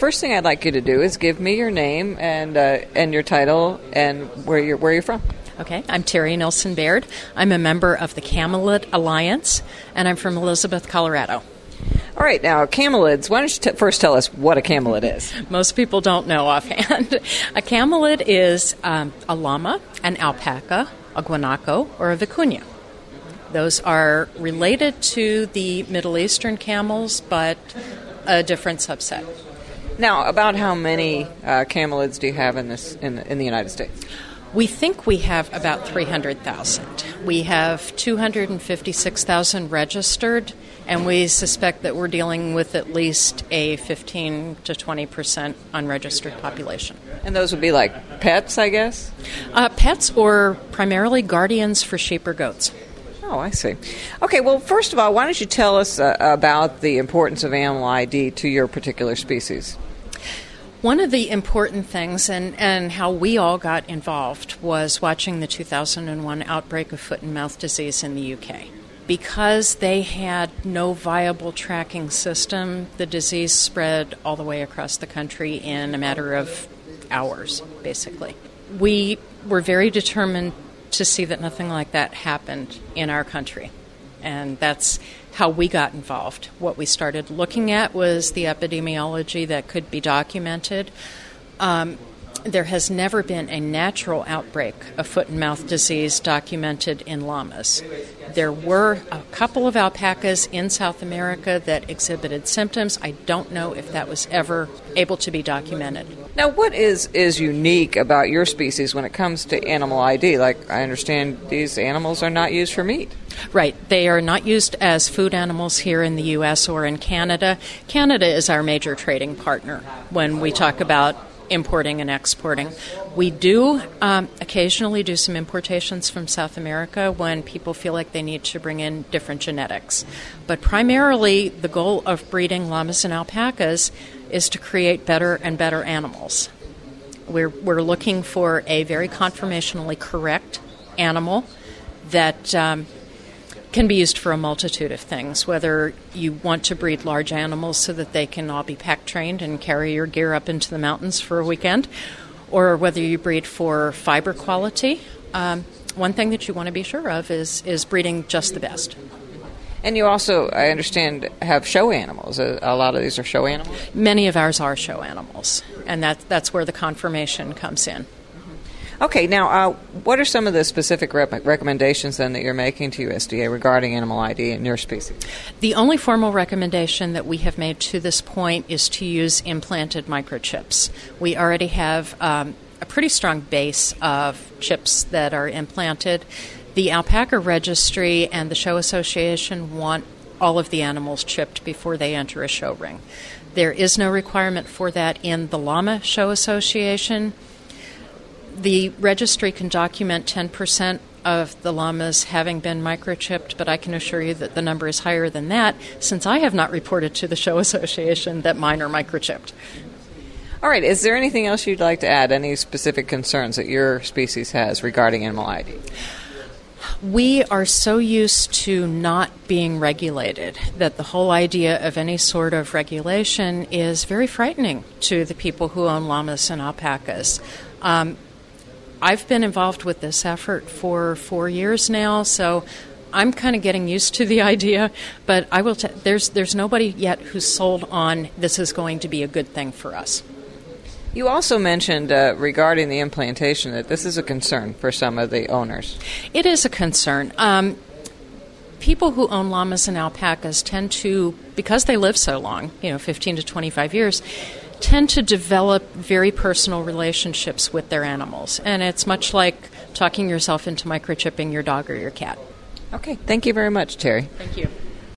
first thing I'd like you to do is give me your name and your title and where you're from. Okay, I'm Terry Nilsson Baird. I'm a member of the Camelid Alliance, and I'm from Elizabeth, Colorado. All right, now, camelids, why don't you first tell us what a camelid is? Most people don't know offhand. A camelid is a llama, an alpaca, a guanaco, or a vicuña. Those are related to the Middle Eastern camels, but a different subset. Now, about how many camelids do you have in the United States? We think we have about 300,000. We have 256,000 registered, and we suspect that we're dealing with at least a 15 to 20% unregistered population. And those would be like pets, I guess? Pets or primarily guardians for sheep or goats. Oh, I see. Okay, well, first of all, why don't you tell us about the importance of animal ID to your particular species? One of the important things, and how we all got involved, was watching the 2001 outbreak of foot and mouth disease in the UK. Because they had no viable tracking system, the disease spread all the way across the country in a matter of hours, basically. We were very determined to see that nothing like that happened in our country, and that's how we got involved. What we started looking at was the epidemiology that could be documented. There has never been a natural outbreak of foot and mouth disease documented in llamas. There were a couple of alpacas in South America that exhibited symptoms. I don't know if that was ever able to be documented. Now, what is unique about your species when it comes to animal ID? Like, I understand these animals are not used for meat. Right. They are not used as food animals here in the U.S. or in Canada. Canada is our major trading partner when we talk about importing and exporting. We do occasionally do some importations from South America when people feel like they need to bring in different genetics. But primarily, the goal of breeding llamas and alpacas is to create better and better animals. We're looking for a very conformationally correct animal that can be used for a multitude of things, whether you want to breed large animals so that they can all be pack trained and carry your gear up into the mountains for a weekend, or whether you breed for fiber quality. One thing that you want to be sure of is breeding just the best. And you also, I understand, have show animals. A lot of these are show animals? Many of ours are show animals, and that's where the conformation comes in. Okay, now, what are some of the specific recommendations, then, that you're making to USDA regarding animal ID in your species? The only formal recommendation that we have made to this point is to use implanted microchips. We already have a pretty strong base of chips that are implanted. The Alpaca Registry and the Show Association want all of the animals chipped before they enter a show ring. There is no requirement for that in the Llama Show Association. The registry can document 10% of the llamas having been microchipped, but I can assure you that the number is higher than that, since I have not reported to the Show Association that mine are microchipped. All right, is there anything else you'd like to add, any specific concerns that your species has regarding animal ID? We are so used to not being regulated that the whole idea of any sort of regulation is very frightening to the people who own llamas and alpacas. I've been involved with this effort for 4 years now, so I'm kind of getting used to the idea, but I will there's nobody yet who's sold on this is going to be a good thing for us. You also mentioned regarding the implantation that this is a concern for some of the owners. It is a concern. People who own llamas and alpacas tend to, because they live so long, 15 to 25 years, tend to develop very personal relationships with their animals. And it's much like talking yourself into microchipping your dog or your cat. Okay. Thank you very much, Terry. Thank you.